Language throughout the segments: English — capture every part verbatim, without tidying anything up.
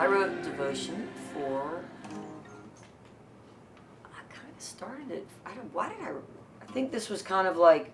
I wrote devotion for. I kind of started it. I don't. Why did I? I think this was kind of like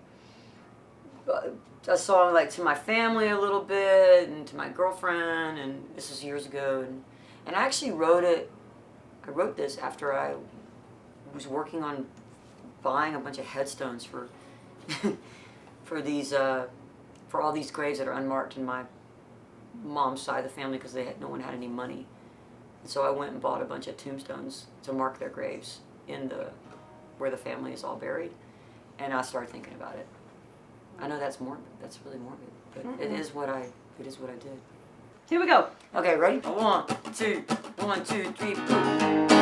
a song like to my family a little bit and to my girlfriend, and this was years ago, and and I actually wrote it. I wrote this after I was working on buying a bunch of headstones for for these uh, for all these graves that are unmarked in my mom's side of the family because they had no one had any money. And so I went and bought a bunch of tombstones to mark their graves in the where the family is all buried, and I started thinking about it. I know that's morbid. That's really morbid, but mm-hmm. it is what I it is what I did. Here we go. Okay, ready? One, two, one, two, three, boom.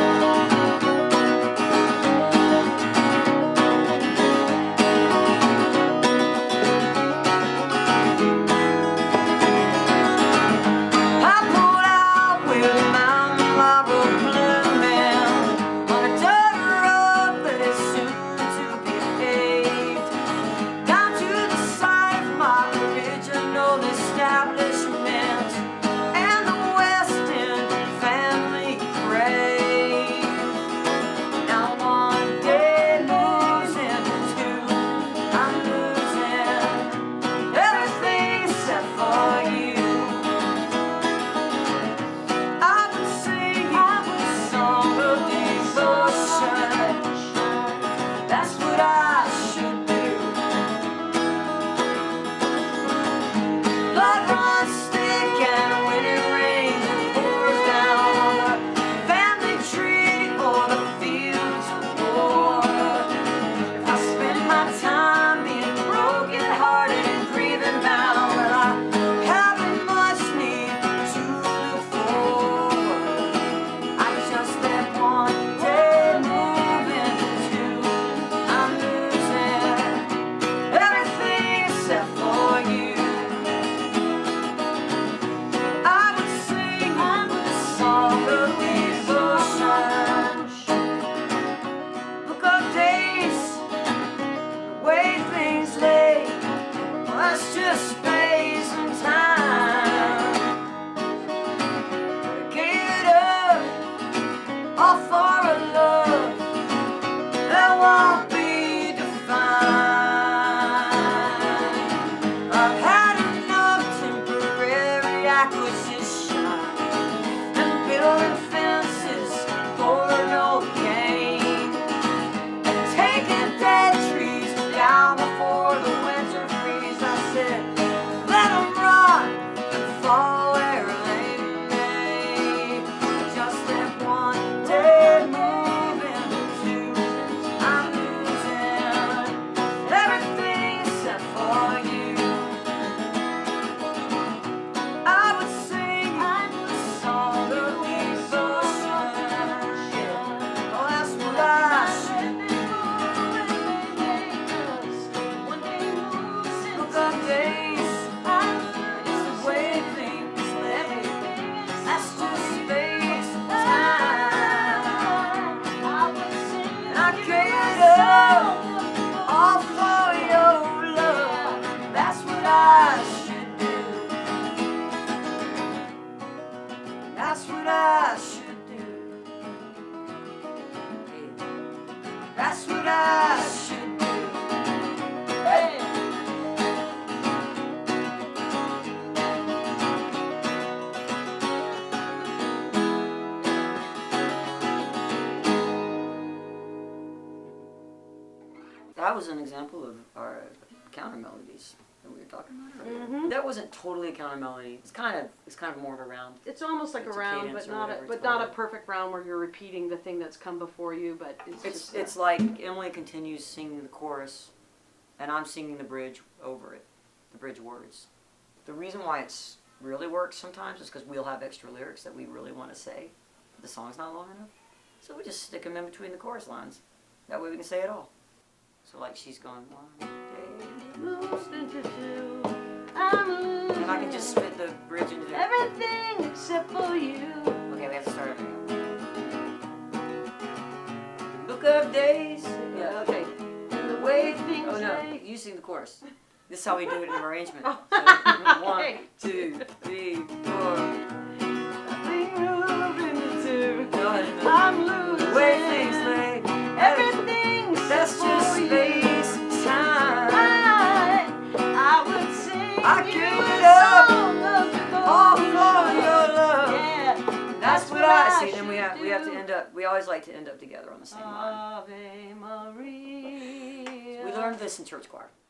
That was an example of our counter melodies that we were talking about earlier. Mm-hmm. That wasn't totally a counter melody. It's kind of it's kind of more of a round. It's almost like it's a round, but not a, but not a perfect round where you're repeating the thing that's come before you. But it's it's, just it's like Emily continues singing the chorus, and I'm singing the bridge over it, the bridge words. The reason why it's really works sometimes is because we'll have extra lyrics that we really want to say. The song's not long enough, so we just stick them in between the chorus lines. That way we can say it all. So like she's going one day moves into two, I'm and I can just spit the bridge into everything except for you. Okay, we have to start over again. Book of days. Yeah, okay. And the way things. Oh no, you sing the chorus. This is how we do it in arrangement. So, one, two, three, four. ah, I see, then we should have we have to do. end up. We always like to end up together on the same line. Ave Maria. We learned this in church choir.